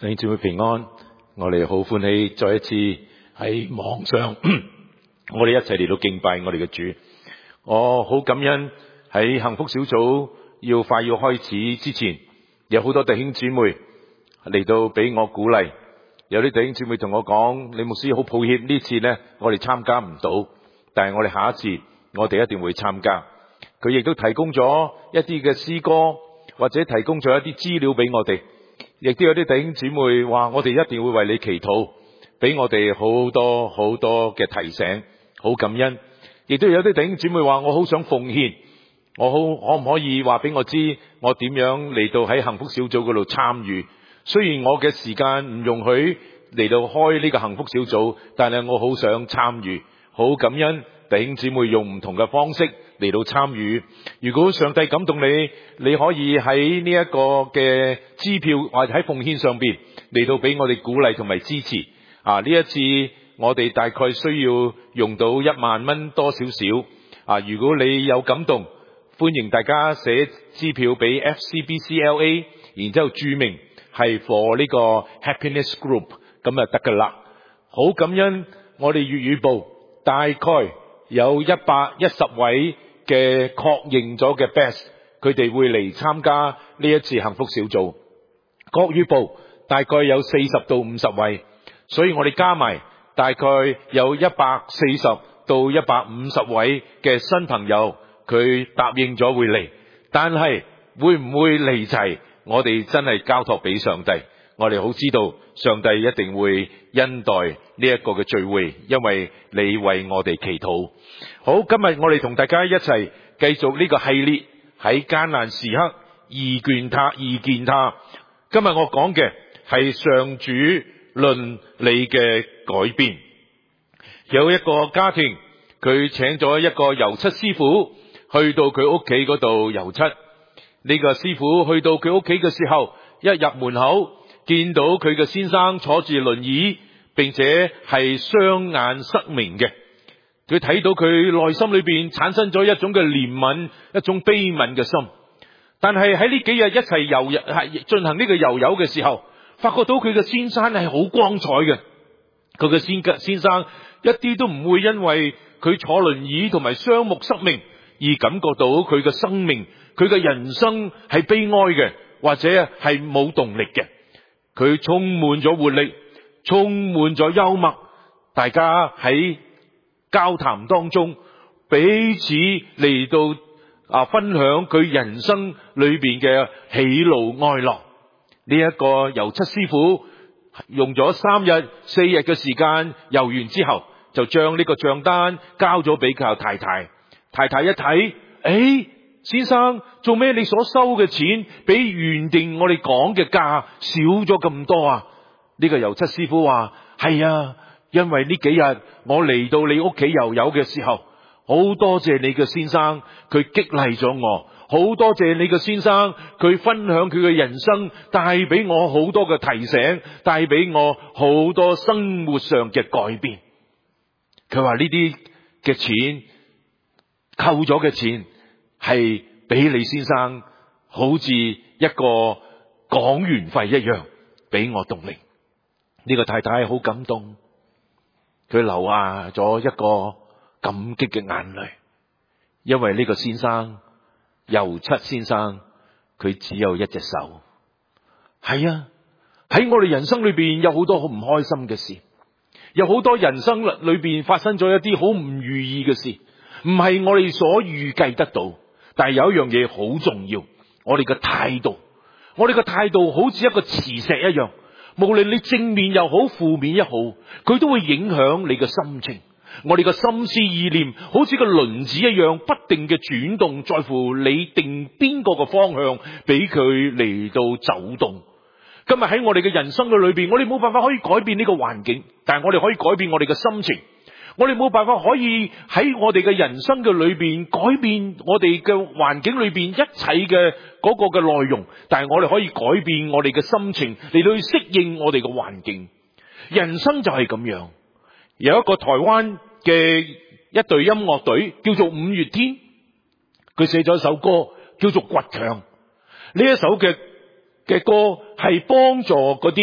弟兄姊妹平安，我哋好歡喜再一次喺網上，我哋一齊嚟到敬拜我哋嘅主。我好感恩喺幸福小組要開始之前，有好多弟兄姊妹嚟到俾我鼓勵。有啲弟兄姊妹同我講：李牧師，好抱歉呢次呢，我哋參加唔到，但係我哋下一次我哋一定會參加。佢亦都提供咗一啲嘅詩歌，或者提供咗一啲資料俾我哋。亦都有啲弟兄姊妹話：我哋一定會為你祈禱，俾我哋好多好多嘅提醒，好感恩。亦都有啲弟兄姊妹話：我好想奉獻，可唔可以話俾我知我點樣嚟到喺幸福小組嗰度參與？雖然我嘅時間唔容許嚟到開呢個幸福小組，但係我好想參與，好感恩弟兄姊妹用唔同嘅方式嚟到參與。如果上帝感動你，你可以喺呢一個嘅支票或者喺奉獻上邊嚟到俾我哋鼓勵同埋支持。呢一次我哋大概需要用到1萬蚊多少少。如果你有感動，歡迎大家寫支票俾 FCBCLA， 然之後注明係 for 呢個 Happiness Group， 咁就得噶啦。好感恩我哋粵語部大概有110位嘅確認咗嘅 best， 佢哋會嚟參加呢一次幸福小組。國語部大概有40到50位，所以我哋加埋大概有140到150位嘅新朋友，佢答應咗會嚟，但係會唔會嚟齊，我哋真係交託俾上帝。我哋好知道上帝一定會恩待呢一個嘅聚會，因為你為我哋祈禱。好，今日我哋同大家一齊繼續呢個系列，喺艱難時刻遇見他。今日我講嘅係上主論你嘅改變。有一個家庭，佢請咗一個油漆師傅去到佢屋企嗰度油漆。呢個師傅去到佢屋企嘅時候，一入門口見到佢嘅先生坐住輪椅，並且係雙眼失明嘅。佢睇到佢內心裏邊產生咗一種嘅憐憫，一種悲憫嘅心。但係喺呢幾日一齊進行呢個油油嘅時候，發覺到佢嘅先生係好光彩嘅。佢嘅先生一啲都唔會因為佢坐輪椅同埋雙目失明而感覺到佢嘅生命，佢嘅人生係悲哀嘅，或者係冇動力嘅。佢充滿咗活力，充滿咗幽默，大家喺交談當中彼此嚟到分享佢人生裏邊嘅喜怒哀樂。呢一個油漆師傅用咗3日4日嘅時間油完之後，就將呢個賬單交咗俾佢太太。太太一睇，先生，做咩你所收嘅錢比原定我哋講嘅價少咗咁多啊？呢個油漆師傅話：係啊，因為呢幾日我嚟到你屋企油油嘅時候，好多謝你嘅先生，佢激勵咗我，好多謝你嘅先生，佢分享佢嘅人生，帶俾我好多嘅提醒，帶俾我好多生活上嘅改變。佢話呢啲嘅錢，扣咗嘅錢係俾你先生好似一個講完費一樣，俾我動力。呢個太太好感動，佢流下咗一個感激嘅眼淚，因為呢個先生，油漆先生，佢只有一隻手。係啊，喺我哋人生裏邊有好多好唔開心嘅事，有好多人生裏邊發生咗一啲好唔如意嘅事，唔係我哋所預計得到。但係有一樣嘢好重要，我哋嘅態度，我哋嘅態度好似一個磁石一樣，無論你正面又好，負面也好，佢都會影響你嘅心情。我哋嘅心思意念好似個輪子一樣，不定嘅轉動，在乎你定邊個嘅方向俾佢嚟到走動。今日喺我哋嘅人生嘅裏邊，我哋冇辦法可以改變呢個環境，但係我哋可以改變我哋嘅心情。我哋冇辦法可以喺我哋嘅人生嘅裏邊改變我哋嘅環境裏邊一切嘅嗰個嘅內容，但係我哋可以改變我哋嘅心情嚟到去適應我哋嘅環境。人生就係咁樣。有一個台灣嘅一隊音樂隊叫做五月天，佢寫咗一首歌叫做《倔強》。呢一首嘅歌係幫助嗰啲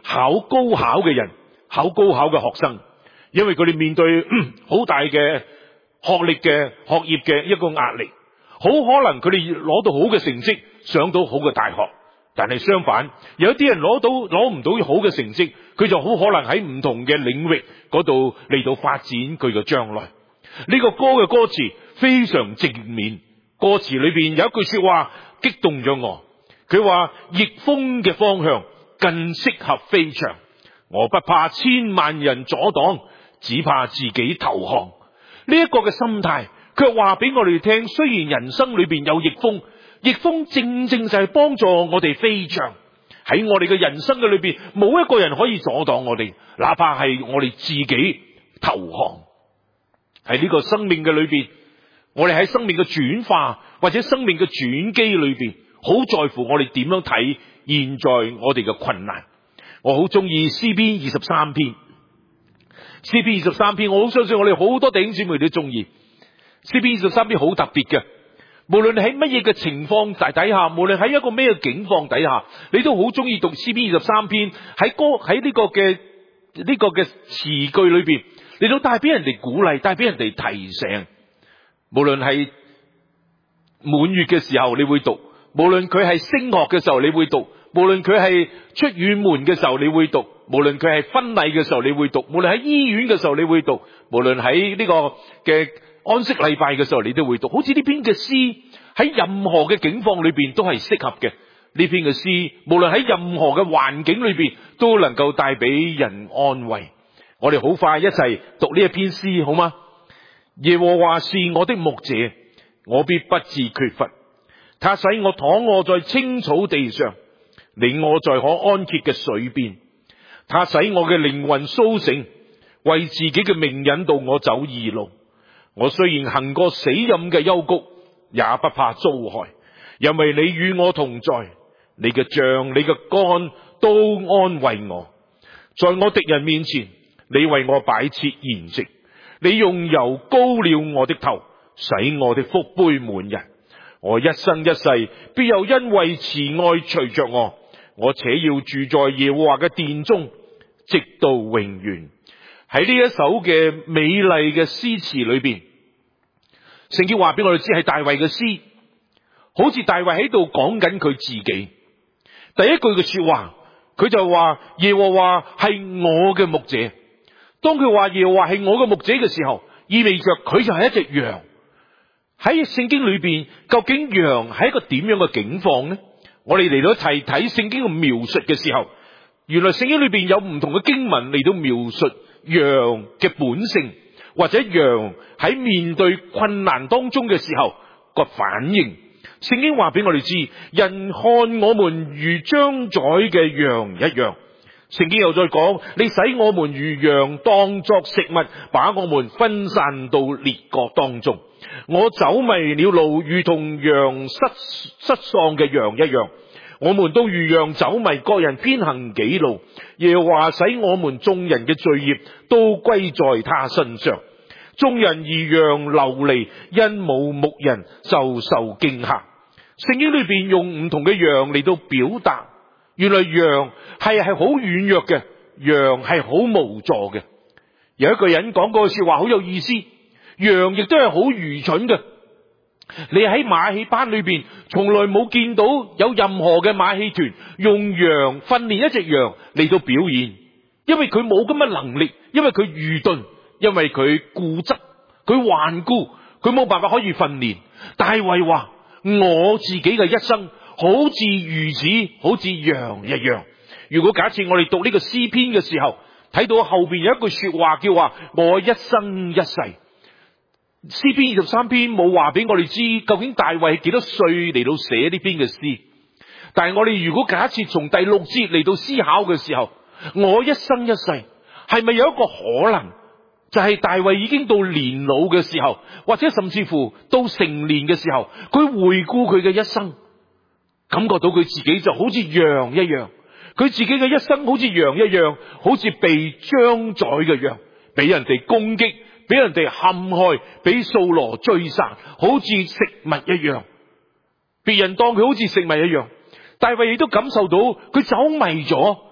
考高考嘅人，考高考嘅學生，因為佢哋面對好大嘅學歷嘅學業嘅一個壓力，好可能佢哋攞到好嘅成績，上到好嘅大學。但係相反，有一啲人攞唔到好嘅成績，佢就好可能喺唔同嘅領域嗰度嚟到發展佢嘅將來。呢個歌嘅歌詞非常正面，歌詞裏邊有一句說話激動咗我，佢話逆風嘅方向更適合飛翔，我不怕千萬人阻擋，只怕自己投降。呢一個嘅心態，佢話俾我哋聽，雖然人生裏邊有逆風，逆風正正就係幫助我哋飛翔。喺我哋嘅人生嘅裏邊，冇一個人可以阻擋我哋，哪怕係我哋自己投降。喺呢個生命嘅裏邊，我哋喺生命嘅轉化或者生命嘅轉機裏邊，好在乎我哋點樣睇現在我哋嘅困難。我好中意詩篇23篇，詩篇23篇，我好相信我哋好多弟兄姊妹都中意。詩篇23篇好特別嘅，無論喺乜嘢嘅情況底下，無論喺一個咩嘅境況底下，你都好中意讀詩篇23篇。喺呢個嘅詞句裏邊，你都帶俾人哋鼓勵，帶俾人哋提醒。無論係滿月嘅時候你會讀，無論佢係升學嘅時候你會讀，無論佢係出遠門嘅時候你會讀，無論佢係婚禮嘅時候你會讀，無論喺醫院嘅時候你會讀，無論喺呢個嘅安息禮拜嘅時候你都會讀。好似呢篇嘅詩喺任何嘅境況裏邊都係適合嘅。呢篇嘅詩無論喺任何嘅環境裏邊都能夠帶俾人安慰。我哋好快一齊讀呢一篇詩好嗎？耶和華是我的牧者，我必不致缺乏。他使我躺臥在青草地上，領我在可安歇嘅水邊。他使我嘅靈魂甦醒，為自己嘅名引導我走義路。我雖然行過死蔭嘅幽谷，也不怕遭害，因為你與我同在。你嘅杖、你嘅竿都安慰我。在我敵人面前，你為我擺設筵席。你用油膏了我的頭，使我的福杯滿溢。我一生一世必有恩惠慈愛隨着我，我且要住在耶和華嘅殿中，直到永遠。喺呢一首嘅美麗嘅詩詞裏邊，聖經話俾我哋知係大衛嘅詩，好似大衛喺度講緊佢自己。第一句嘅說話，佢就話耶和華係我嘅牧者。當佢話耶和華係我嘅牧者嘅時候，意味着佢就係一隻羊。喺聖經裏邊，究竟羊係一個點樣嘅境況呢？我哋嚟到一齊睇聖經嘅描述嘅時候，原來聖經裏邊有唔同嘅經文嚟到描述羊嘅本性，或者羊喺面對困難當中嘅時候個反應。聖經話俾我哋知，人看我們如將宰嘅羊一樣。聖經又再講，你使我們如羊當作食物，把我們分散到列國當中。我走迷了路，如同羊失喪嘅羊一樣。我們都如羊走迷，各人偏行己路。耶和華使我們眾人嘅罪孽都歸在他身上。眾人如羊流離，因冇牧人就受驚嚇。聖經裏邊用唔同嘅羊嚟到表達，原來羊係好軟弱嘅，羊係好無助嘅。有一個人講過說話好有意思，羊亦都係好愚蠢嘅。你喺馬戲班裏邊從來冇見到有任何嘅馬戲團用羊訓練一隻羊嚟到表演，因為佢冇咁嘅能力，因為佢愚鈍，因為佢固執，佢頑固，佢冇辦法可以訓練。大衛話我自己嘅一生好似如此，好似羊一樣。如果假設我哋讀呢個詩篇嘅時候，睇到後邊有一句說話叫話我一生一世。詩篇23篇冇話俾我哋知究竟大衛幾多歲嚟到寫呢篇嘅詩，但係我哋如果假設從第6節嚟到思考嘅時候，我一生一世係咪有一個可能就係大衛已經到年老嘅時候，或者甚至乎到成年嘅時候，佢回顧佢嘅一生，感覺到佢自己就好似羊一樣，佢自己嘅一生好似羊一樣，好似被將宰嘅羊，俾人哋攻擊，俾人哋陷害，俾掃羅追殺，好似食物一樣，別人當佢好似食物一樣。大衛亦都感受到佢走迷咗，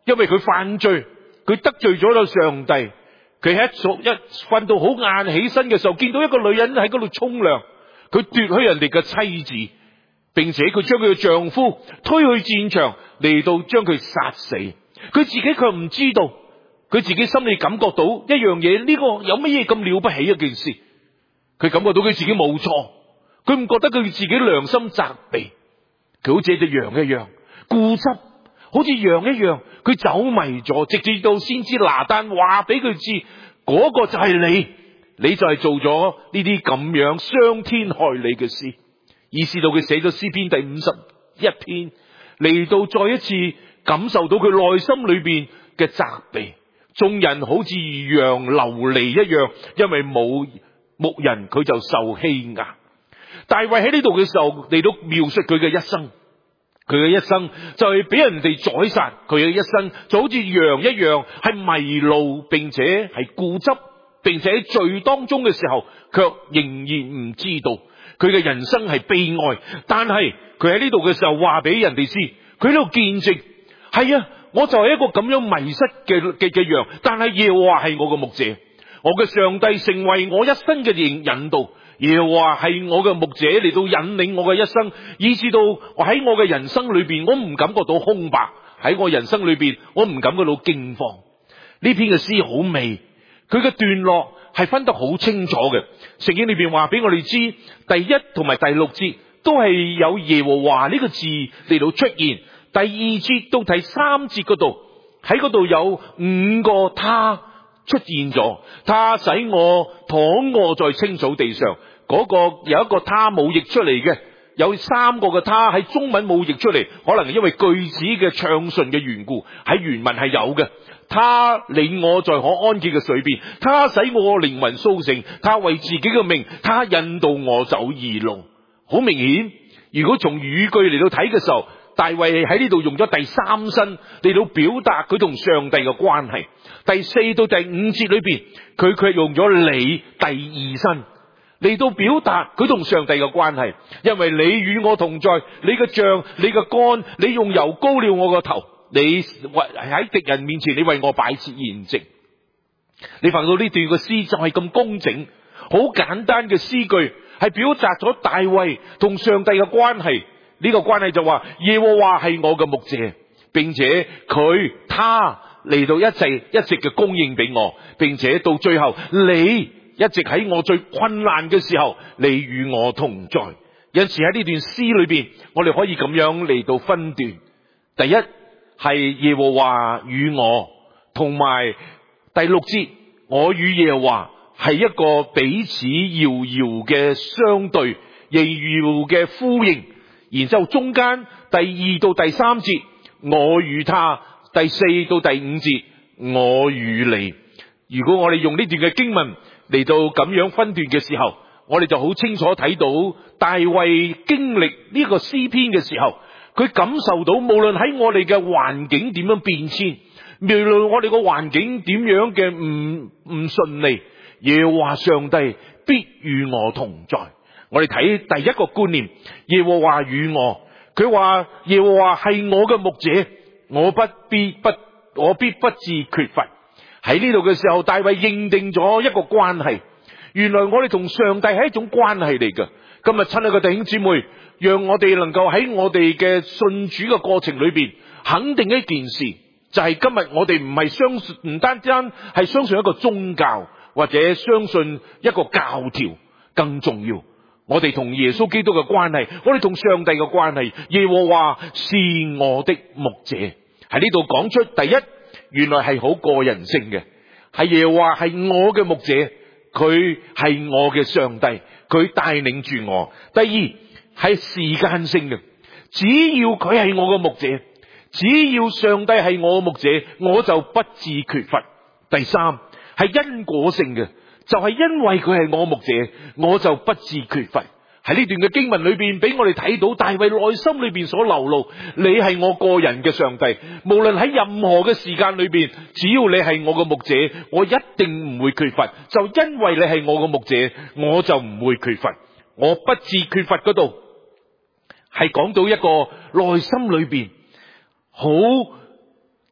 因為佢犯罪，佢得罪咗咗上帝。佢一瞓到好晏起身嘅時候，見到一個女人喺嗰度沖涼，佢奪去人哋嘅妻子，並且佢將佢嘅丈夫推去戰場嚟到將佢殺死。佢自己卻唔知道，佢自己心裏感覺到一樣嘢，呢個有乜嘢咁了不起一件事？佢感覺到佢自己冇錯，佢唔覺得佢自己良心責備。佢好似一隻羊一樣固執，好似羊一樣，佢走迷咗，直至到先知拿單話俾佢知，嗰個就係你，你就係做咗呢啲咁樣傷天害理嘅事。以至到佢寫咗詩篇第51篇，嚟到再一次感受到佢內心裏邊嘅責備。眾人好似羊流離一樣，因為冇牧人，佢就受欺壓。大衛喺呢度嘅時候嚟到描述佢嘅一生，佢嘅一生就係俾人哋宰殺，佢嘅一生就好似羊一樣，係迷路，並且係固執，並且喺罪當中嘅時候，卻仍然唔知道佢嘅人生係悲哀。但係佢喺呢度嘅時候話俾人哋知，佢喺度見證，係啊，我就係一個咁樣迷失嘅羊，但係耶和華係我嘅牧者，我嘅上帝成為我一生嘅引導。耶和華係我嘅牧者嚟到引領我嘅一生，以至到我喺我嘅人生裏邊，我唔感覺到空白，喺我人生裏邊，我唔感覺到驚慌。呢篇嘅詩好美，佢嘅段落係分得好清楚嘅。聖經裏邊話俾我哋知，第一同埋第六節都係有耶和華呢個字嚟到出現，第二節到第三節嗰度，喺嗰度有5個他出現咗，他使我躺臥在青草地上。嗰個有一個他冇譯出嚟嘅，有3個嘅他喺中文冇譯出嚟，可能因為句子嘅暢順嘅緣故，喺原文係有嘅。他領我在可安歇嘅水邊，他使我靈魂甦醒，他為自己嘅命，他引導我走義路。好明顯，如果從語句嚟到睇嘅時候，大衛喺呢度用咗第3身嚟到表達佢同上帝嘅關係。第4到第5節裏邊，佢卻用咗你第2身嚟到表達佢同上帝嘅關係。因為你與我同在，你嘅杖，你嘅竿，你用油膏了我個頭，你喺敵人面前，你為我擺設筵席。你發覺到呢段嘅詩就係咁工整，好簡單嘅詩句，係表達咗大衛同上帝嘅關係。呢個關係就話耶和華係我嘅牧者，並且他嚟到一直嘅供應俾我，並且到最後你一直喺我最困難嘅時候，你與我同在。因此喺呢段詩裏邊，我哋可以咁樣嚟到分段。第一係耶和華與我，同埋第6節我與耶和華係一個彼此遙遙嘅相對，遙遙嘅呼應。然之後中間第2到第3節我與他，第4到第5節我與你。如果我哋用呢段嘅經文嚟到咁樣分段嘅時候，我哋就好清楚睇到大衛經歷呢個詩篇嘅時候，佢感受到無論喺我哋嘅環境點樣變遷，無論我哋個環境點樣嘅唔順利，耶和華上帝必與我同在。我哋睇第一個觀念，耶和華與我，佢話耶和華係我嘅牧者，我必不致缺乏。喺呢度嘅時候，大衛認定咗一個關係，原來我哋同上帝係一種關係嚟嘅。今日親愛嘅弟兄姊妹，讓我哋能夠喺我哋嘅信主嘅過程裏邊肯定一件事，就係今日我哋唔單單係相信一個宗教或者相信一個教條，更重要我哋同耶穌基督嘅關係，我哋同上帝嘅關係。耶和華是我的牧者，喺呢度講出第一，原來係好個人性嘅，係耶和華係我嘅牧者，佢係我嘅上帝，佢帶領住我。第二係時間性嘅，只要佢係我嘅牧者，只要上帝係我嘅牧者，我就不致缺乏。第三係因果性嘅，就係因為佢係我牧者，我就不致缺乏。喺呢段嘅經文裏邊，俾我哋睇到大衛內心裏邊所流露，你係我個人嘅上帝，無論喺任何嘅時間裏邊，只要你係我嘅牧者，我一定唔會缺乏。就因為你係我嘅牧者，我就唔會缺乏。我不致缺乏嗰度係講到一個內心裏邊好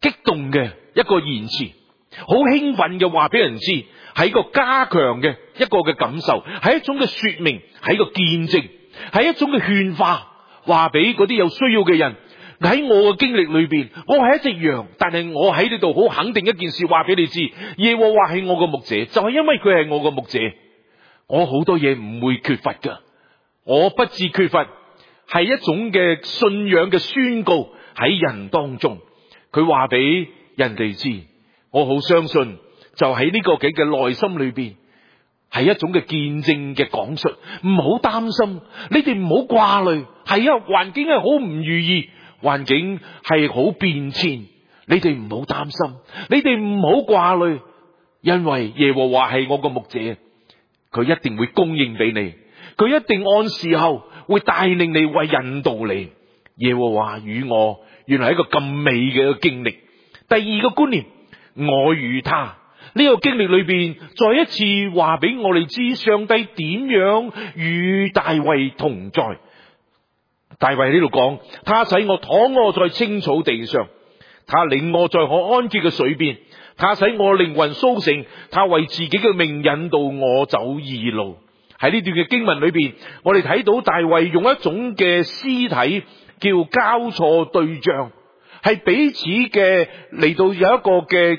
激動嘅一個言辭，好興奮嘅話俾人知，係一個加強嘅一個嘅感受，係一種嘅說明，係一個見證，係一種嘅勸化，話俾嗰啲有需要嘅人。喺我嘅經歷裏邊，我係一隻羊，但係我喺呢度好肯定一件事，話俾你知，耶和華係我嘅牧者，就係因為佢係我嘅牧者，我好多嘢唔會缺乏噶，我不致缺乏，係一種嘅信仰嘅宣告喺人當中。佢話俾人哋知，我好相信，就喺呢個嘅內心裏邊，係一種嘅見證嘅講述。唔好擔心，你哋唔好掛慮，係啊，環境係好唔如意，環境係好變遷，你哋唔好擔心，你哋唔好掛慮，因為耶和華係我個牧者，佢一定會供應俾你，佢一定按時候會帶領你，為引導你。耶和華與我，原來係一個咁美嘅一個經歷。第二個觀念，我與他，呢個經歷裏邊再一次話俾我哋知，上帝點樣與大衛同在。大衛喺呢度講，他使我躺臥在青草地上，他領我在可安歇嘅水邊，他使我靈魂甦醒，他為自己嘅命引導我走義路。喺呢段嘅經文裏邊，我哋睇到大衛用一種嘅詩體叫交錯對象，係彼此嘅嚟到有一個嘅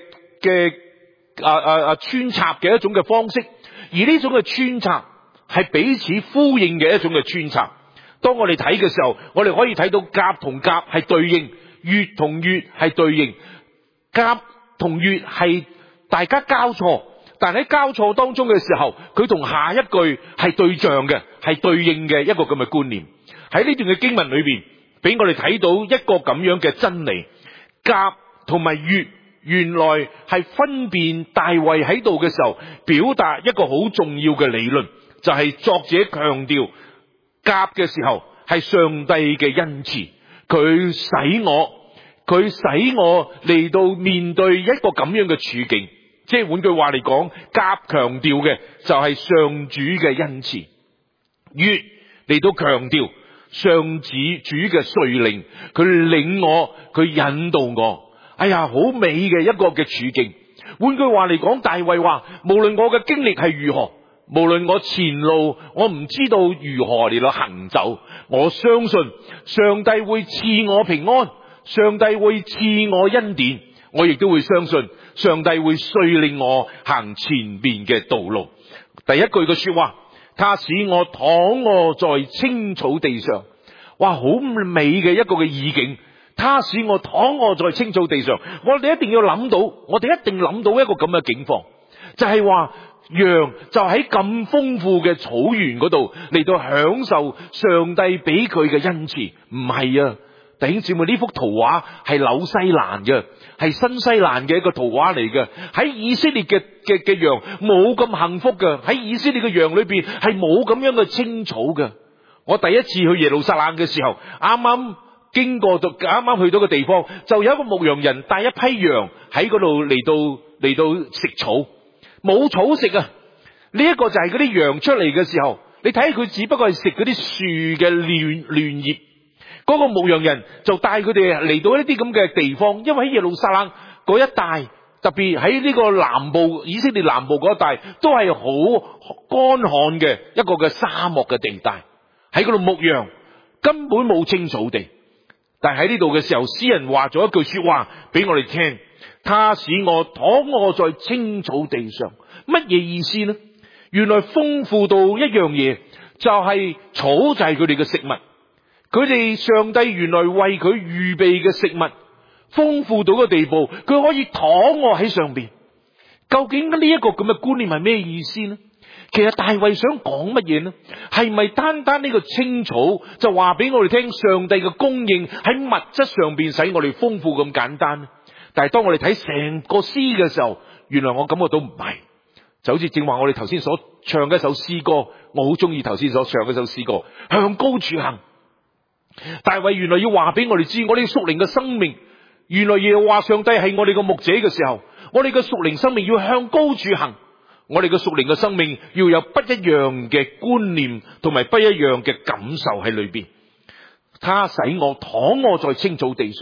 穿插嘅一種嘅方式，而呢種嘅穿插係彼此呼應嘅一種嘅穿插。當我哋睇嘅時候，我哋可以睇到甲同甲係對應，乙同乙係對應，甲同乙係大家交錯，但喺交錯當中嘅時候，佢同下一句係對象嘅，係對應嘅一個咁嘅觀念。喺呢段嘅經文裏邊，俾我哋睇到一個咁樣嘅真理，甲同埋乙原來係分辨大衛喺度嘅時候，表達一個好重要嘅理論，就係作者強調甲嘅時候係上帝嘅恩賜，佢使我嚟到面對一個咁樣嘅處境，即係換句話嚟講，甲強調嘅就係上主嘅恩賜，乙嚟到強調上主嘅率領，佢領我，佢引導我。哎呀，好美嘅一個嘅處境。換句話嚟講，大衛話，無論我嘅經歷係如何，無論我前路我唔知道如何嚟到行走，我相信上帝會賜我平安，上帝會賜我恩典，我亦都會相信上帝會率領我行前面嘅道路。第一句嘅說話，他使我躺臥在青草地上，哇，好美嘅一個嘅意境。他使我躺臥在青草地上，我哋一定要諗到，我哋一定諗到一個咁嘅境況，就係話羊就喺咁豐富嘅草原嗰度嚟到享受上帝俾佢嘅恩賜。唔係啊，弟兄姊妹，呢幅圖畫係紐西蘭嘅，係新西蘭嘅一個圖畫嚟嘅。喺以色列嘅羊冇咁幸福嘅，喺以色列嘅羊裏邊係冇咁樣嘅青草嘅。我第一次去耶路撒冷嘅時候，啱啱去到個地方，就有一個牧羊人帶一批羊喺嗰度嚟到食草，冇草食啊！呢一個就係嗰啲羊出嚟嘅時候，你睇佢只不過係食嗰啲樹嘅嫩葉。嗰個牧羊人就帶佢哋嚟到一啲咁嘅地方，因為喺耶路撒冷嗰一帶，特別喺呢個南部以色列南部嗰一帶，都係好乾旱嘅一個嘅沙漠嘅地帶，喺嗰度牧羊根本冇青草地。但係喺呢度嘅時候，詩人話咗一句說話俾我哋聽，他使我躺臥在青草地上。乜嘢意思呢？原來豐富到一樣嘢，就係草就係佢哋嘅食物。佢哋上帝原來為佢預備嘅食物豐富到個地步，佢可以躺臥喺上邊。究竟呢一個咁嘅觀念係咩意思呢？其實大衛想講乜嘢呢？係咪單單呢個青草就話俾我哋聽上帝嘅供應喺物質上邊使我哋豐富咁簡單呢？但係當我哋睇成個詩嘅時候，原來我感覺到唔係，就好似正話我哋頭先所唱嘅一首詩歌，我好中意頭先所唱嘅一首詩歌，向高處行。大衛原來要話俾我哋知，我哋屬靈嘅生命，原來耶和華上帝係我哋個牧者嘅時候，我哋嘅屬靈生命要向高處行。我哋嘅屬靈嘅生命要有不一樣嘅觀念同埋不一樣嘅感受喺裏邊。他使我躺臥在青草地上，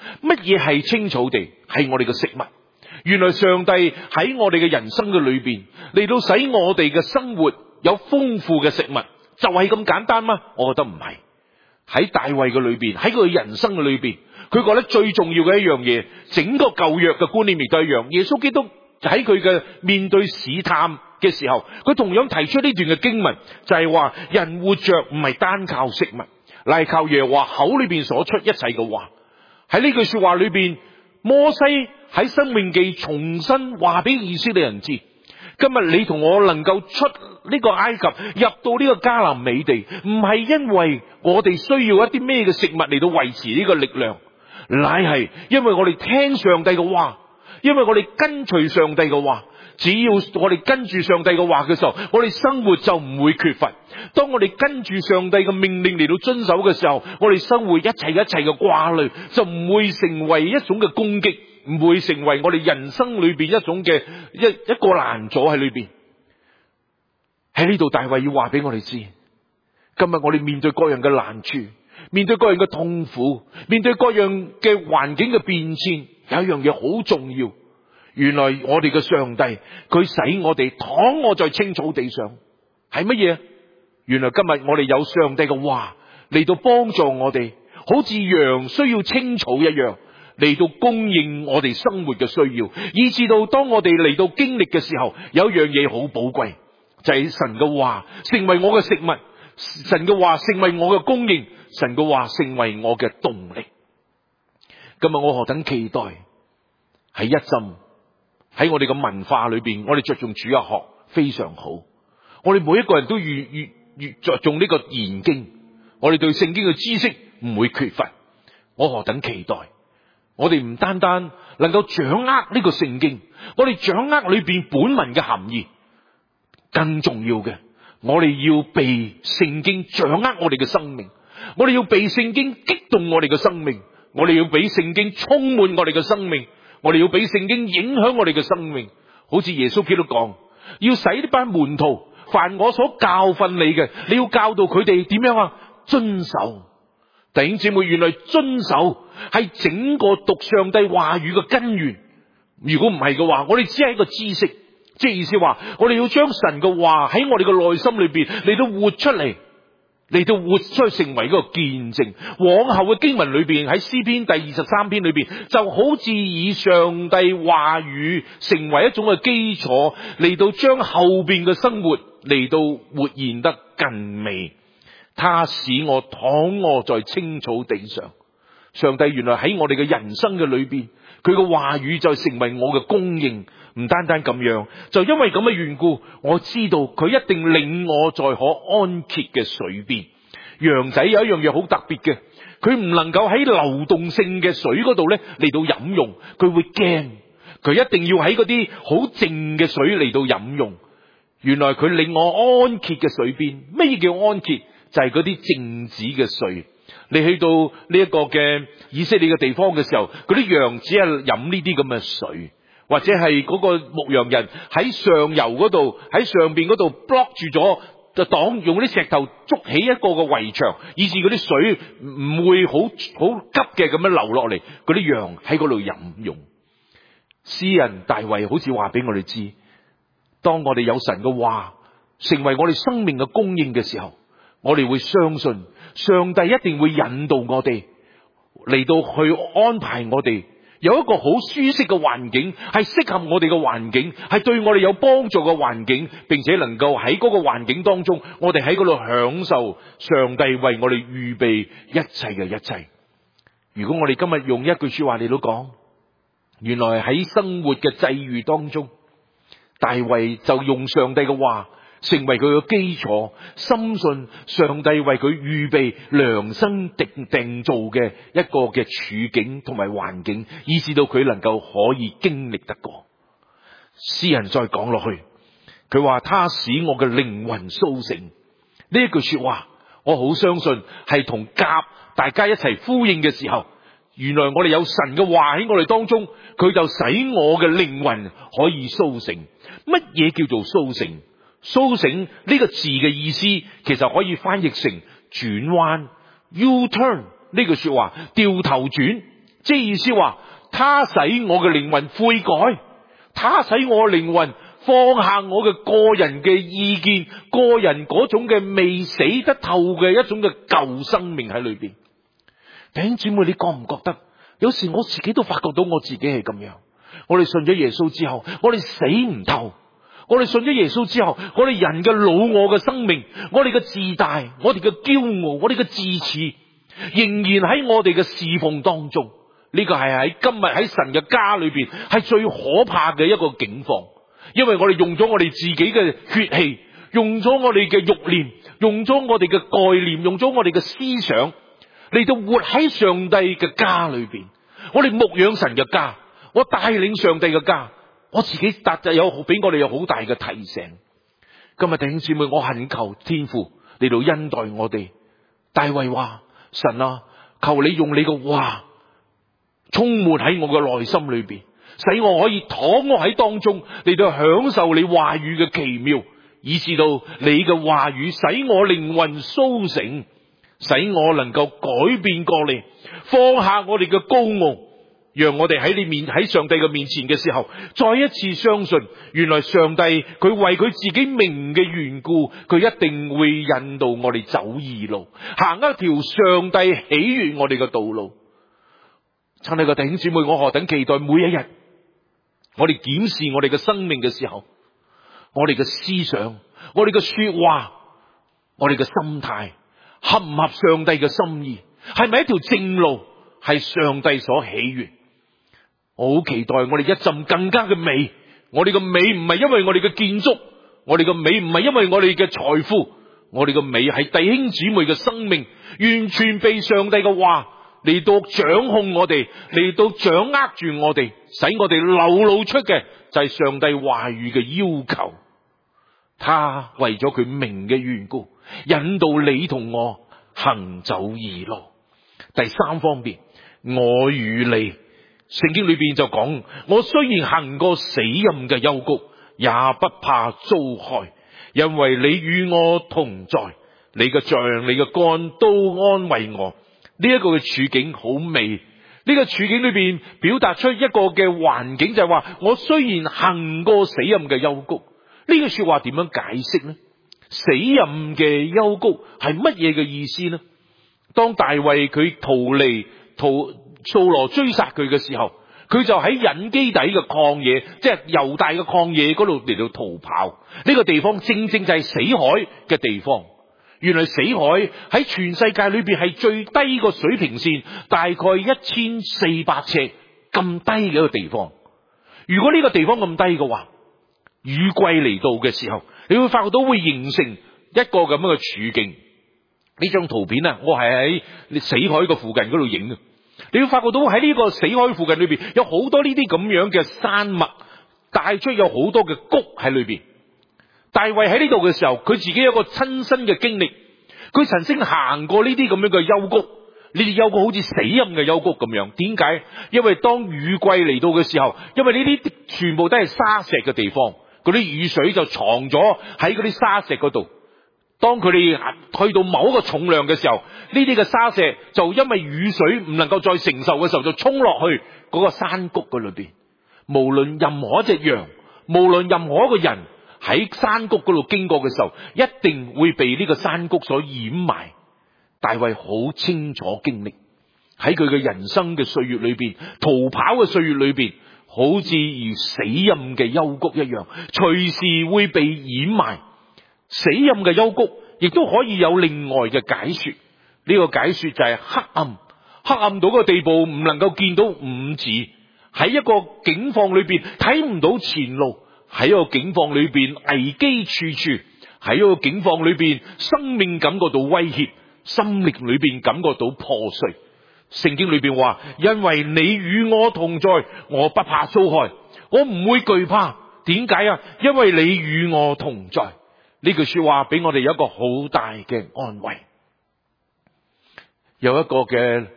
乜嘢係青草地？係我哋嘅食物。原來上帝喺我哋嘅人生嘅裏邊嚟到使我哋嘅生活有豐富嘅食物，就係咁簡單嗎？我覺得唔係。喺大衛嘅裏邊，喺佢人生嘅裏邊，佢覺得最重要嘅一樣嘢，整個舊約嘅觀念亦都一樣。耶穌基督喺佢嘅面對試探嘅時候，佢同樣提出呢段嘅經文，就係話人活着唔係單靠食物，乃係靠耶和華口裏邊所出一切嘅話。喺呢句說話裏邊，摩西喺申命記重新話俾以色列人知，今日你同我能夠出呢個埃及，入到呢個迦南美地，唔係因為我哋需要一啲咩嘅食物嚟到維持呢個力量，乃係因為我哋聽上帝嘅話，因為我哋跟隨上帝嘅話。只要我哋跟住上帝嘅話嘅時候，我哋生活就唔會缺乏。當我哋跟住上帝嘅命令嚟到遵守嘅時候，我哋生活一切嘅掛慮就唔會成為一種嘅攻擊，唔會成為我哋人生裏邊一種嘅一個攔阻喺裏邊。喺呢度大衛要話俾我哋知，今日我哋面對各樣嘅難處，面對各樣嘅痛苦，面對各樣嘅環境嘅變遷，有一樣嘢好重要。原來我哋嘅上帝，佢使我哋躺臥在青草地上，係乜嘢？原來今日我哋有上帝嘅話嚟到幫助我哋，好似羊需要青草一樣，嚟到供應我哋生活嘅需要，以至到當我哋嚟到經歷嘅時候，有一樣嘢好寶貴，就係神嘅話成為我嘅食物，神嘅話成為我嘅供應，神嘅話成為我嘅動力。今日我何等期待喺一浸。喺我哋嘅文化裏邊，我哋着重主日學非常好。我哋每一個人都越着重呢個研經，我哋對聖經嘅知識唔會缺乏。我何等期待！我哋唔單單能夠掌握呢個聖經，我哋掌握裏邊本文嘅含義，更重要嘅，我哋要被聖經掌握我哋嘅生命，我哋要被聖經激動我哋嘅生命，我哋要俾聖經充滿我哋嘅生命。我哋要俾聖經影響我哋嘅生命，好似耶穌基督講，要使呢班門徒，凡我所教訓你嘅，你要教導佢哋點樣遵守。弟兄姊妹，原來遵守係整個讀上帝話語嘅根源。如果唔係嘅話，我哋只係一個知識，即係意思話，我哋要將神嘅話喺我哋嘅內心裏邊嚟到活出嚟，嚟到活出成為一個見證。往後嘅經文裏邊，喺詩篇第23篇裏邊，就好似以上帝話語成為一種嘅基礎，嚟到將後邊嘅生活嚟到活現得更美。他使我躺臥在青草地上。上帝原來喺我哋嘅人生嘅裏邊，佢嘅話語就成為我嘅供應。唔單單咁樣，就因為咁嘅緣故，我知道佢一定領我在可安歇嘅水邊。羊仔有一樣嘢好特別嘅，佢唔能夠喺流動性嘅水嗰度咧嚟到飲用，佢會驚，佢一定要喺嗰啲好靜嘅水嚟到飲用。原來佢領我安歇嘅水邊，咩叫安歇？就係嗰啲靜止嘅水。你去到呢一個嘅以色列嘅地方嘅時候，嗰啲羊只係飲呢啲咁嘅水。或者係嗰個牧羊人喺上游嗰度，喺上邊嗰度 block 住咗，就擋用啲石頭築起一個嘅圍牆，以致嗰啲水唔會好急嘅咁樣流落嚟，嗰啲羊喺嗰度飲用。詩人大衛好似話俾我哋知，當我哋有神嘅話成為我哋生命嘅供應嘅時候，我哋會相信上帝一定會引導我哋嚟到去安排我哋有一個好舒適嘅環境，係適合我哋嘅環境，係對我哋有幫助嘅環境，並且能夠喺嗰個環境當中，我哋喺嗰度享受上帝為我哋預備一切嘅一切。如果我哋今日用一句說話嚟到講，原來喺生活嘅際遇當中，大衛就用上帝嘅話成為佢嘅基礎，深信上帝為佢預備量身定造嘅一個嘅處境同埋環境，以致到佢能夠可以經歷得過。詩人再講落去，佢話他使我嘅靈魂甦醒。呢一句說話我好相信係同甲大家一齊呼應嘅時候，原來我哋有神嘅話喺我哋當中，佢就使我嘅靈魂可以甦醒。乜嘢叫做甦醒？甦醒呢個字嘅意思其實可以翻譯成轉彎 U-turn 呢句說話，掉頭轉， 即係意思話，他使我嘅靈魂悔改，他使我嘅靈魂放下我嘅個人嘅意見，個人嗰種嘅未死得透嘅一種嘅舊生命喺裏邊。弟兄姊妹，你覺唔覺得？有時我自己都發覺到我自己係咁樣。我哋信咗耶穌之後，我哋死唔透。我哋信咗耶穌之後，我哋人嘅老我嘅生命，我哋嘅自大，我哋嘅驕傲，我哋嘅自恃，仍然喺我哋嘅侍奉當中。呢個係喺今日喺神嘅家裏邊係最可怕嘅一個境況，因為我哋用咗我哋自己嘅血氣，用咗我哋嘅慾念，用咗我哋嘅概念，用咗我哋嘅思想嚟到活喺上帝嘅家裏邊。我哋牧養神嘅家，我帶領上帝嘅家，我自己有俾我哋有好大嘅提醒。今日弟兄姊妹，我懇求天父嚟到恩待我哋。大衛話：神啊，求你用你嘅話充滿喺我嘅內心裏邊，使我可以躺臥喺當中嚟到享受你話語嘅奇妙，以至到你嘅話語使我靈魂蘇醒，使我能夠改變過嚟，放下我哋嘅高傲，讓我哋喺上帝嘅面前嘅時候，再一次相信，原來上帝佢為佢自己名嘅緣故，佢一定會引導我哋走義路，行一條上帝喜悅我哋嘅道路。親愛嘅弟兄姊妹，我何等期待每一日，我哋檢視我哋嘅生命嘅時候，我哋嘅思想，我哋嘅說話，我哋嘅心態合唔合上帝嘅心意，係咪一條正路，係上帝所喜悅。我好期待我哋一陣更加嘅美，我哋嘅美唔係因為我哋嘅建築，我哋嘅美唔係因為我哋嘅財富，我哋嘅美係弟兄姊妹嘅生命完全被上帝嘅話嚟到掌控我哋，嚟到掌握住我哋，使我哋流露出嘅就係上帝話語嘅要求。他為咗佢名嘅緣故，引導你同我行走義路。第三方面，我與你，聖經裏邊就講，我雖然行過死蔭嘅幽谷，也不怕遭害，因為你與我同在，你嘅杖、你嘅竿都安慰我。呢一個嘅處境好美，呢個處境裏邊表達出一個嘅環境，就係話我雖然行過死蔭嘅幽谷。呢句說話點樣解釋呢？死蔭嘅幽谷係乜嘢嘅意思呢？當大衛佢逃離掃羅追殺佢嘅時候，佢就喺隱基底嘅曠野，即係猶大嘅曠野嗰度嚟到逃跑。呢個地方正正就係死海嘅地方。原來死海喺全世界裏邊係最低個水平線，大概1400尺咁低嘅一個地方。如果呢個地方咁低嘅話，雨季嚟到嘅時候，你會發覺到會形成一個咁樣嘅處境。呢張圖片啊，我係喺死海嘅附近嗰度影嘅。你會發覺到喺呢個死海附近裏邊有好多呢啲咁樣嘅山脈，帶出有好多嘅谷喺裏邊。大衛喺呢度嘅時候，佢自己有個親身嘅經歷，佢曾經行過呢啲咁樣嘅幽谷，呢啲幽谷好似死蔭嘅幽谷咁樣。點解？因為當雨季嚟到嘅時候，因為呢啲全部都係沙石嘅地方，嗰啲雨水就藏咗喺嗰啲沙石嗰度。當佢哋去到某一個重量嘅時候，呢啲嘅沙石就因為雨水唔能夠再承受嘅時候，就衝落去嗰個山谷嘅裏邊。無論任何一隻羊，無論任何一個人喺山谷嗰度經過嘅時候，一定會被呢個山谷所掩埋。大衛好清楚經歷喺佢嘅人生嘅歲月裏邊，逃跑嘅歲月裏邊，好似如死蔭嘅幽谷一樣，隨時會被掩埋。死蔭嘅幽谷亦都可以有另外嘅解說，呢個解說就係黑暗，黑暗到個地步唔能夠見到五指，喺一個境況裏邊睇唔到前路，喺一個境況裏邊危機處處，喺一個境況裏邊生命感覺到威脅，心靈裏邊感覺到破碎。聖經裏邊話，因為你與我同在，我不怕遭害，我唔會懼怕。點解啊？因為你與我同在。呢句說話俾我哋有一個好大嘅安慰。有一個嘅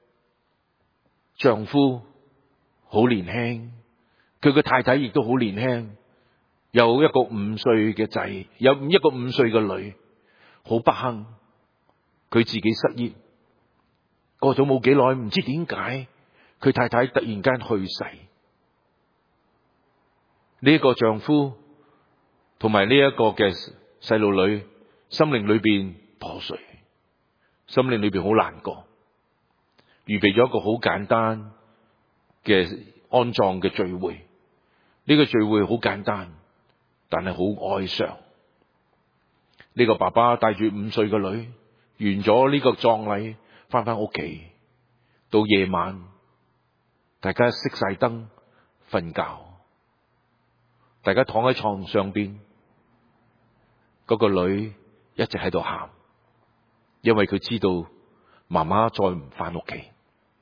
丈夫好年輕，佢嘅太太亦都好年輕，有一個5歲嘅仔，有一個5歲嘅女，好不幸，佢自己失業。過咗冇幾耐，唔知點解佢太太突然間去世，呢一個丈夫同埋呢一個嘅細路女心靈裏邊破碎，心靈裏邊好難過，預備咗一個好簡單嘅安葬嘅聚會。呢個聚會好簡單，但係好哀傷。呢個爸爸帶住5歲嘅女，完咗呢個葬禮，翻屋企，到夜晚，大家熄晒燈瞓覺，大家躺喺床上邊，嗰個女一直喺度喊，因為佢知道媽媽再唔翻屋企。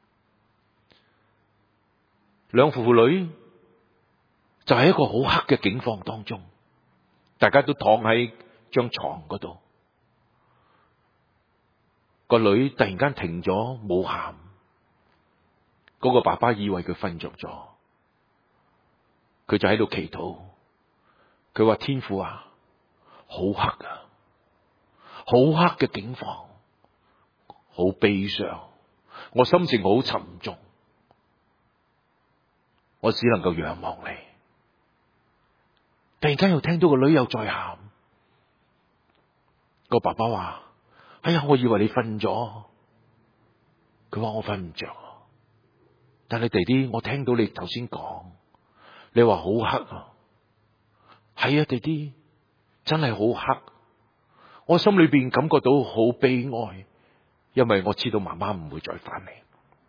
兩父女就喺一個好黑嘅境況當中，大家都躺喺張床嗰度，個女突然間停咗冇喊，嗰個爸爸以為佢瞓着咗，佢就喺度祈禱，佢話天父啊，好黑啊，好黑嘅境況，好悲傷，我心情好沉重，我只能夠仰望你。突然間又聽到個女又再喊，個爸爸話：哎呀，我以為你瞓咗。佢話我瞓唔着，但係弟弟，我聽到你頭先講，你話好黑啊。係啊，弟弟，真係好黑。我心裏邊感覺到好悲哀，因為我知道媽媽唔會再翻嚟。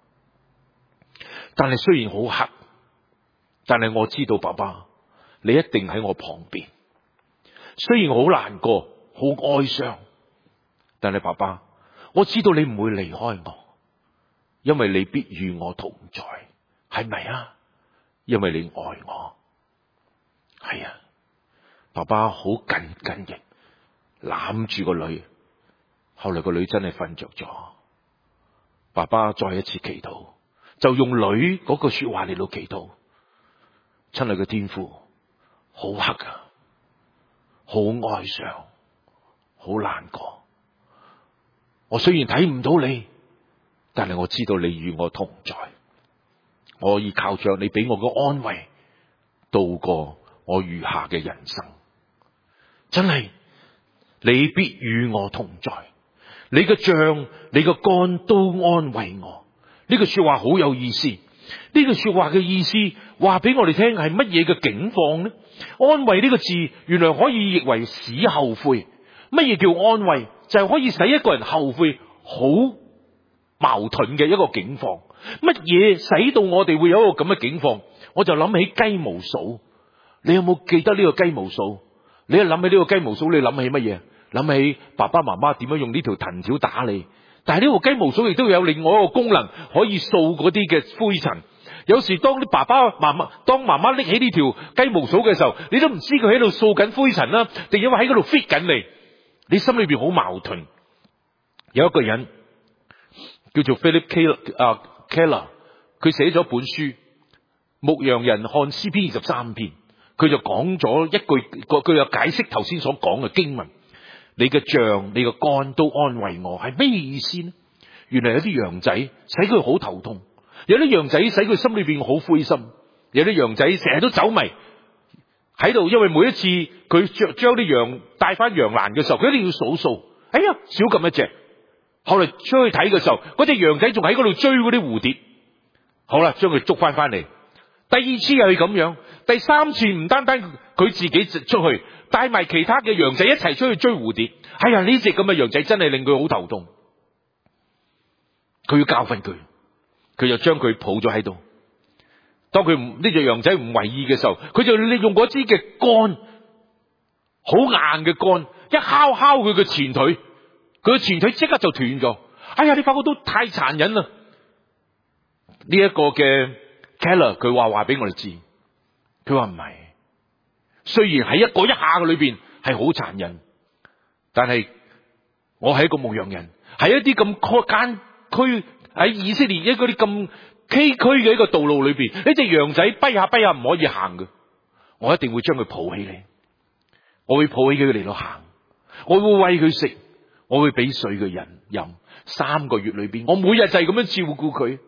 但係雖然好黑，但係我知道爸爸，你一定喺我旁邊。雖然好難過，好哀傷，但係爸爸，我知道你唔會離開我，因為你必與我同在，係咪啊？因為你愛我。係啊，爸爸好緊嘅攬住個女，後來個女真係瞓着咗。爸爸再一次祈禱，就用女嗰個說話嚟到祈禱。親愛嘅天父，好黑啊，好哀傷，好難過。我雖然睇唔到你，但係我知道你與我同在。我可以靠着你俾我嘅安慰，度過我餘下嘅人生。真係，你必與我同在。你嘅杖，你嘅竿都安慰我。呢句說話好有意思。呢句說話嘅意思，話俾我哋聽係乜嘢嘅境況呢？安慰呢個字，原來可以譯為使後悔。乜嘢叫安慰？就係可以使一個人後悔，好矛盾嘅一個境況。乜嘢使到我哋會有一個咁嘅境況？我就諗起雞毛掃。你有冇記得呢個雞毛掃？你一諗起呢個雞毛掃，你諗起乜嘢？諗起爸爸媽媽點樣用呢條藤條打你。但係呢個雞毛掃亦都有另外一個功能，可以掃嗰啲嘅灰塵。有時當啲爸爸媽媽，當媽媽拎起呢條雞毛掃嘅時候，你都唔知佢喺度掃緊灰塵啦，定因為喺嗰度 fit 緊你。你心裏邊好矛盾。有一個人叫做 Philip Keller， 佢寫咗本書《牧羊人看詩篇23篇》，佢就講咗一句，佢有解釋頭先所講嘅經文。你嘅杖，你嘅竿都安慰我，係咩意思呢？原來有啲羊仔使佢好頭痛，有啲羊仔使佢心裏邊好灰心，有啲羊仔成日都走迷喺度，因為每一次佢將啲羊帶翻羊欄嘅時候，佢一定要數數。哎呀，少咁一隻。後來出去睇嘅時候，嗰隻羊仔仲喺嗰度追嗰啲蝴蝶。好啦，將佢捉翻嚟。第二次又係咁樣，第三次唔單單佢自己出去，帶埋其他嘅羊仔一齊出去追蝴蝶。哎呀，呢隻咁嘅羊仔真係令佢好頭痛。佢要教訓佢，佢就將佢抱咗喺度。當佢呢隻羊仔唔為意嘅時候，佢就利用嗰支嘅杆，好硬嘅杆，一敲佢嘅前腿，佢嘅前腿即刻就斷咗。哎呀，你發覺都太殘忍啦！呢一個嘅 Keller 佢話俾我哋知，佢話唔係，雖然喺一個一下嘅裏邊係好殘忍，但係我係一個牧羊人，喺一啲咁艱區喺以色列一嗰啲咁崎嶇嘅一個道路裏邊，呢隻羊仔跛下唔可以行嘅，我一定會將佢抱起嚟，我會抱起佢嚟到行，我會餵佢食，我會俾水佢飲。3個月裏邊，我每日就係咁樣照顧佢。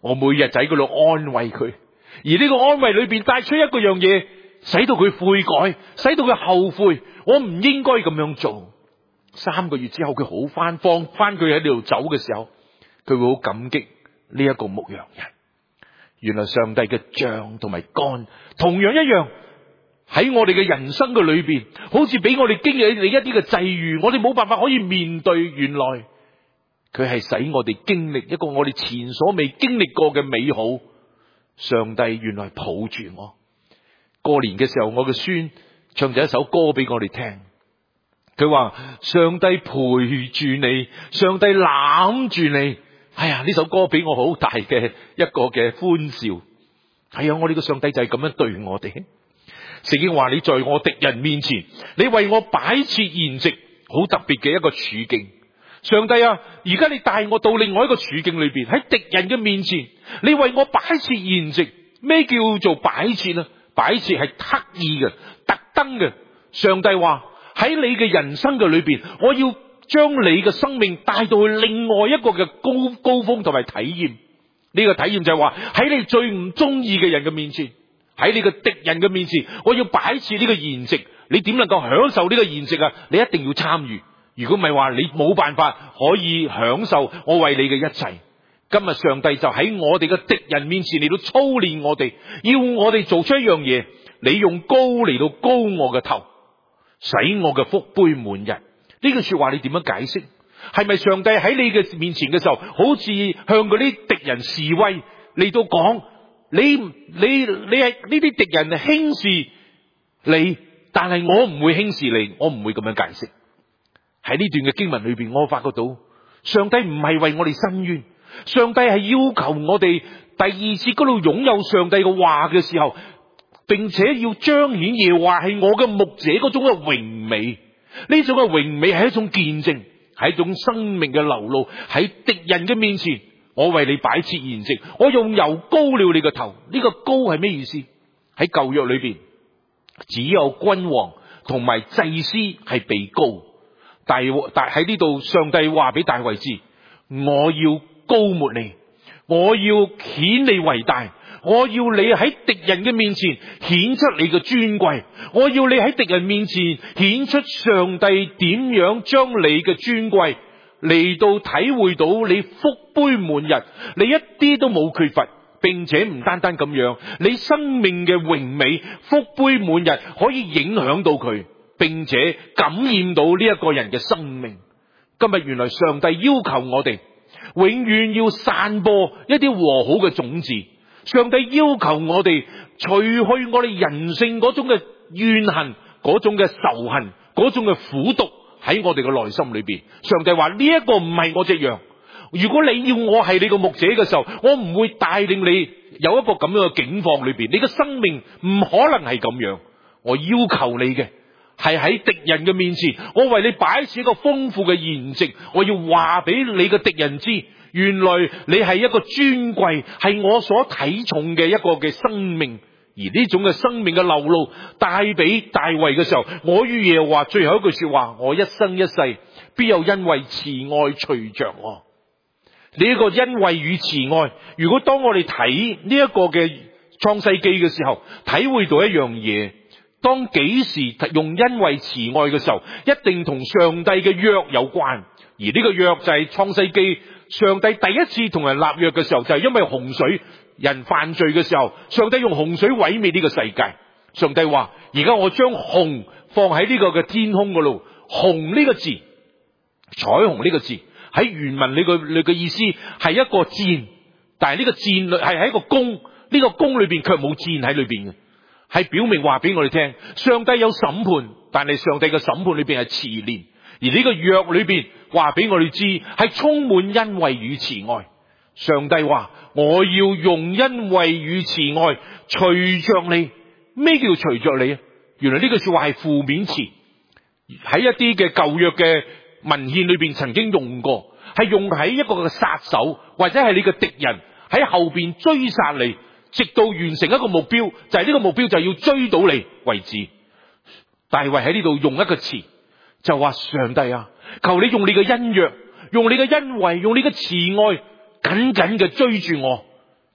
我每日就喺嗰度安慰佢，而呢個安慰裏邊帶出一個樣嘢，使到佢悔改，使到佢後悔，我唔應該咁樣做。3個月之後佢好翻，放翻佢喺呢度走嘅時候，佢會好感激呢一個牧羊人。原來上帝嘅杖同埋竿同樣一樣，喺我哋嘅人生嘅裏邊，好似俾我哋經歷你一啲嘅際遇，我哋冇辦法可以面對。原來佢係使我哋經歷一個我哋前所未經歷過嘅美好。上帝原來抱住我。過年嘅時候，我嘅孫唱咗一首歌俾我哋聽，佢話上帝陪住你，上帝攬住你。哎呀，呢首歌俾我好大嘅一個嘅歡笑。係啊，我哋嘅上帝就係咁樣對我哋。聖經話，你在我敵人面前，你為我擺設筵席，好特別嘅一個處境。上帝啊，而家你帶我到另外一個處境裏邊，喺敵人嘅面前，你為我擺設筵席。咩叫做擺設呢？擺設係刻意嘅、特登嘅。上帝話喺你嘅人生嘅裏邊，我要將你嘅生命帶到去另外一個嘅高峰同埋體驗。呢個體驗就係話喺你最唔中意嘅人嘅面前，喺你嘅敵人嘅面前，我要擺設呢個筵席。你點能夠享受呢個筵席啊？你一定要參與。如果唔係話，你冇辦法可以享受我為你嘅一切。今日上帝就喺我哋嘅敵人面前嚟到操練我哋，要我哋做出一樣嘢。你用膏嚟到膏我嘅頭，使我嘅福杯滿溢。呢句說話你點樣解釋？係咪上帝喺你嘅面前嘅時候，好似向嗰啲敵人示威嚟到講，你係呢啲敵人輕視你，但係我唔會輕視你，我唔會咁樣解釋。喺呢段嘅經文裏邊，我發覺到上帝唔係為我哋申冤，上帝係要求我哋第二次嗰度擁有上帝嘅話嘅時候，並且要彰顯耶和華係我嘅牧者嗰種嘅榮美。呢種嘅榮美係一種見證，係一種生命嘅流露。喺敵人嘅面前，我為你擺設筵席，我用油膏了你個頭。呢個膏係咩意思？喺舊約裏邊，只有君王同埋祭司係被膏。但喺呢度，上帝話俾大衛知，我要膏抹你，我要顯你為大，我要你喺敵人嘅面前顯出你嘅尊貴，我要你喺敵人面前顯出上帝點樣將你嘅尊貴嚟到體會到你福杯滿溢，你一啲都冇缺乏，並且唔單單咁樣，你生命嘅榮美福杯滿溢可以影響到佢，並且感染到呢一個人嘅生命。今日原來上帝要求我哋永遠要散播一啲和好嘅種子。上帝要求我哋除去我哋人性嗰種嘅怨恨、嗰種嘅仇恨、嗰種嘅苦毒喺我哋嘅內心裏邊。上帝話呢一個唔係我隻羊。如果你要我係你個牧者嘅時候，我唔會帶領你有一個咁樣嘅境況裏邊。你嘅生命唔可能係咁樣。我要求你嘅係喺敵人嘅面前，我為你擺設一個豐富嘅筵席。我要話俾你嘅敵人知，原來你係一個尊貴，係我所睇重嘅一個嘅生命。而呢種嘅生命嘅流露帶俾大衛嘅時候，我與耶和華最後一句說話，我一生一世必有恩惠慈愛隨着我。呢一個恩惠與慈愛，如果當我哋睇呢一個嘅創世記嘅時候，體會到一樣嘢，當幾時用恩惠慈愛嘅時候，一定同上帝嘅約有關。而呢個約就係創世記上帝第一次同人立約嘅時候，就係因為洪水人犯罪嘅時候，上帝用洪水毀滅呢個世界。上帝話：而家我將虹放喺呢個嘅天空嗰度。虹呢個字，彩虹呢個字喺原文你嘅意思係一個箭，但係呢個箭係喺一個弓，呢個弓裏邊卻冇箭喺裏邊嘅，係表明話俾我哋聽，上帝有審判，但係上帝嘅審判裏邊係慈憐。而呢個約裏邊話俾我哋知係充滿恩惠與慈愛。上帝話：我要用恩惠與慈愛隨着你。咩叫隨着你啊？原來呢句說話係負面詞，喺一啲嘅舊約嘅文獻裏邊曾經用過，係用喺一個嘅殺手或者係你嘅敵人喺後邊追殺你，直到完成一個目標，就係呢個目標就要追到你為止。大衛喺呢度用一個詞，就話：上帝啊，求你用你嘅恩約，用你嘅恩惠，用你嘅慈愛緊緊嘅追住我。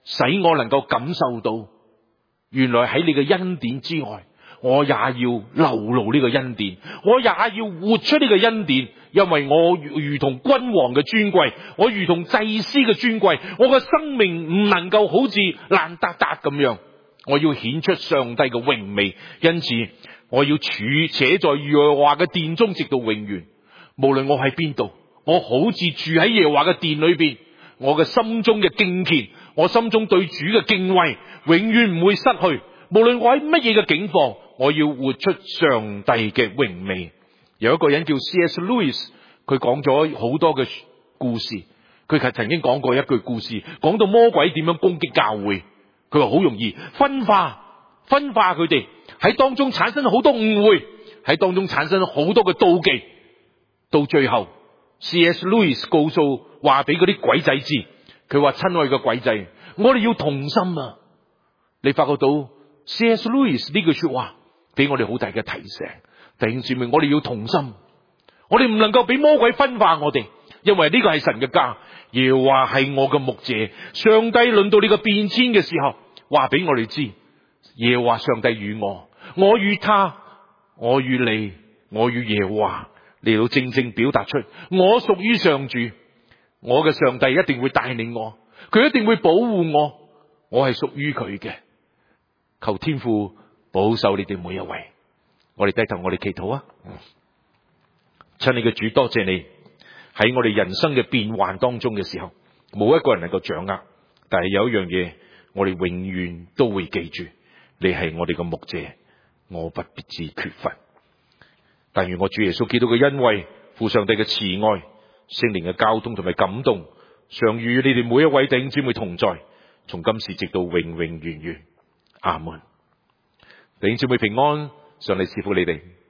使我能夠感受到，原來喺你嘅恩典之外，我也要流露呢個恩典，我也要活出呢個恩典，因為我如同君王嘅尊貴，我如同祭司嘅尊貴，我嘅生命唔能夠好似爛達達咁樣，我要顯出上帝嘅榮美，因此我要且在耶和華嘅殿中直到永遠。無論我喺邊度，我好似住喺耶和華嘅殿裏邊，我嘅心中嘅敬虔，我心中對主嘅敬畏，永遠唔會失去。無論我喺乜嘢嘅境況，我要活出上帝嘅榮美。有一個人叫 C.S. Lewis， 佢講咗好多嘅故事，佢曾經講過一句故事，講到魔鬼點樣攻擊教會。佢話好容易分化佢哋，喺當中產生好多誤會，喺當中產生好多嘅妒忌，到最後 C.S. Lewis 話俾嗰啲鬼仔知，佢話親愛嘅鬼仔，我哋要同心啊！你發覺到 C.S. Lewis 呢句說話俾我哋好大嘅提醒，弟兄姊妹，我哋要同心，我哋唔能夠俾魔鬼分化我哋，因為呢個係神嘅家，耶和華係我嘅牧者。上帝論到呢個變遷嘅時候，話俾我哋知，耶和華上帝與我與他，我與你，我與耶和華，嚟到正正表達出我屬於上主，我嘅上帝一定會帶領我，佢一定會保護我係屬於佢嘅。求天父保守你哋每一位。我哋低頭，我哋祈禱啊！親你嘅主，多謝你喺我哋人生嘅變幻當中嘅時候，冇一個人能夠掌握，但係有一樣嘢我哋永遠都會記住，你係我哋嘅牧者，我不必致缺乏。但願我主耶穌基督嘅恩惠、父上帝嘅慈愛、聖靈嘅交通同埋感動，常與你哋每一位弟兄姊妹同在，從今時直到永永遠遠。阿門。弟兄姊妹平安，上帝賜福你哋。